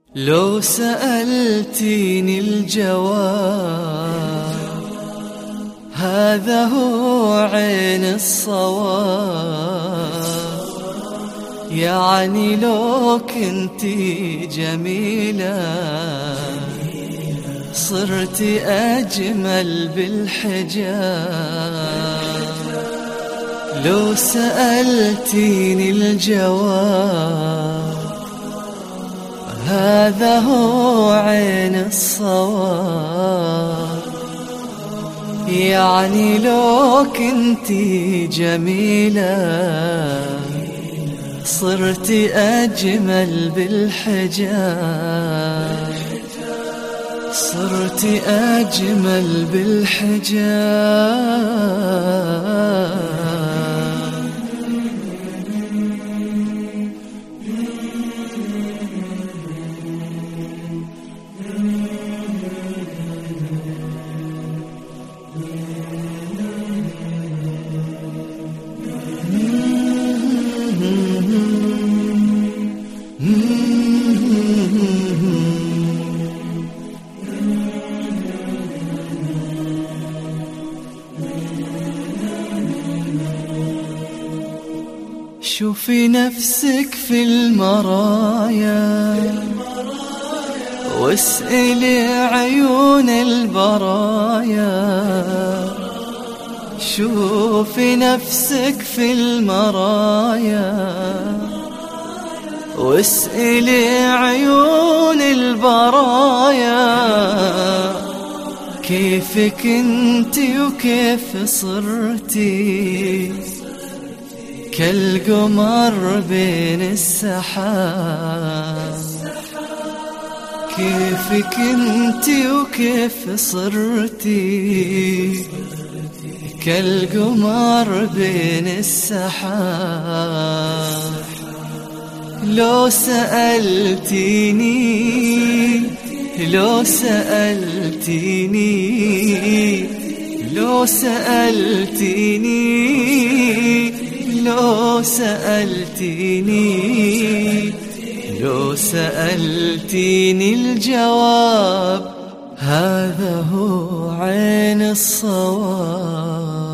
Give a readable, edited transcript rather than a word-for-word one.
لو سألتيني الجواب هذا هو عين الصواب، يعني لو كنتي جميلة صرتي أجمل بالحجاب. لو سألتيني الجواب هذا هو عين الصواب، يعني لو كنتي جميلة صرتي أجمل بالحجاب، صرتي أجمل بالحجاب. شوفي نفسك في المرايا واسألي عيون البرايا، شوفي نفسك في المرايا واسألي عيون البرايا، كيفك انتي وكيف صرتي كالقمر بين السحاب، كيفك انتي وكيف صرتي كالقمر بين السحاب. لو سألتيني لو سألتيني لو سألتيني لو سألتيني لو سألتيني الجواب هذا هو عين الصواب.